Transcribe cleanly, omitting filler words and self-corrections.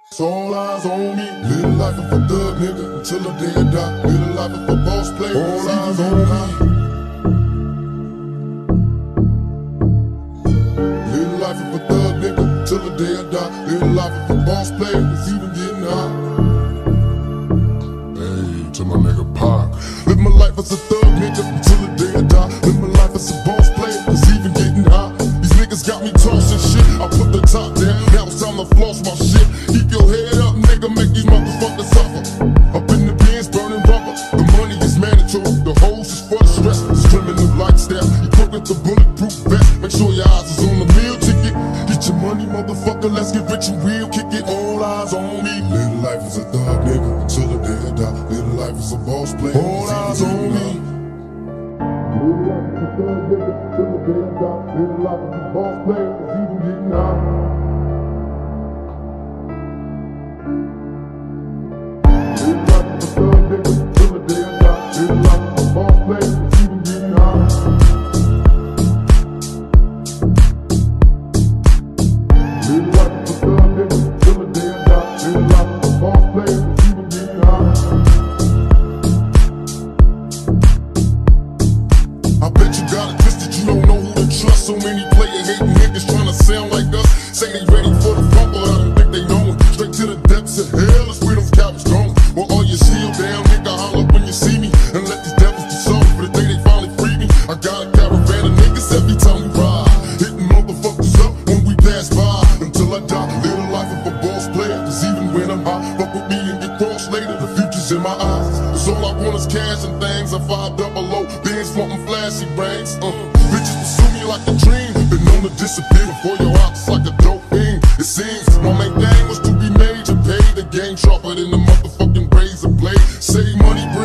It's all eyes on me. Live life of a thug nigga until the day I die. Live life of a boss player. All eyes on me. Live life of a thug nigga till the day I die. Live life of a boss player that's even getting high. Hey, to my nigga Pac. Live my life as a thug nigga until the day I die. Live my life as a boss player that's even getting high. These niggas got me tossing shit. I put the top down. Now it's time to floss my shit. Keep your head up, nigga. Make these motherfuckers suffer. Up in the bins, burning rubber. The money is mandatory. The hoes is for the stress. It's criminal lifestyle. Equipped with the bulletproof vest. Make sure your eyes is on the meal ticket. Get your money, motherfucker. Let's get rich and real. Kick it. All eyes on me. Live life as a thug nigga until the day I die. Live life as a boss player. All eyes on me. Live life as a thug nigga till the day I die. Live life as a boss player. It's even getting high. Live life as a thug nigga till the day I die. Live life as a boss player. It's even getting high. Live life as a thug nigga till the day I die. Live life as a boss player. It's even getting high. I bet you got it twisted, you don't know who to trust. So many player hating niggas tryna sound like us. Say they ready for the front, but I don't think they know it. Straight to the depths of hell is where those cowards going. Well, all you shield down, nigga, holler when you see me. And let these devils be sorry for the day they finally free me. I got a caravan of niggas every time we ride. Hitting motherfuckers up when we pass by. Until I die, live the life of a boss player. Cause even when I'm high, fuck with me and get crossed later. The future's in my eyes. Cause all I want is cash and things. I'm 500, bands wanting flashy rings. Bitches pursue me like a dream. Been known to disappear before your eyes like a dope fiend. It seems my main thing was to be major. Pay the game sharper than the motherfucking razor blade. Save money,